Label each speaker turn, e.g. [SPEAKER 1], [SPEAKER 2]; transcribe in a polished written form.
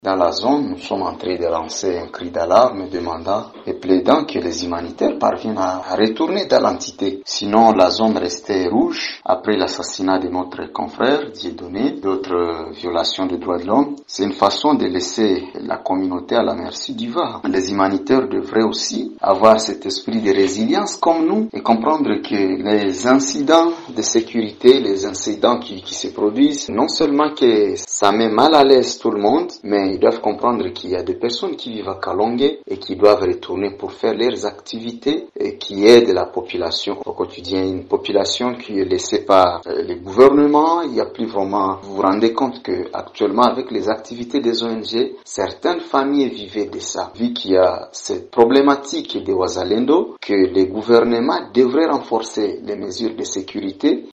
[SPEAKER 1] Dans la zone, nous sommes en train de lancer un cri d'alarme demandant et plaidant que les humanitaires parviennent à retourner dans l'entité. Sinon, la zone restait rouge après l'assassinat de notre confrère Dieudonné, d'autres violations des droits de l'homme. C'est une façon de laisser la communauté à la merci du vent. Les humanitaires devraient aussi avoir cet esprit de résilience comme nous et comprendre que les incidents de sécurité, les incidents qui se produisent, non seulement que ça met mal à l'aise tout le monde, mais ils doivent comprendre qu'il y a des personnes qui vivent à Kalongue et qui doivent retourner pour faire leurs activités et qui aident la population au quotidien. Une population qui est laissée par les gouvernements. Il n'y a plus vraiment... Vous vous rendez compte que actuellement, avec les activités des ONG, certaines familles vivaient de ça. Vu qu'il y a cette problématique de Ouazalendo, que les gouvernements devraient renforcer les mesures de sécurité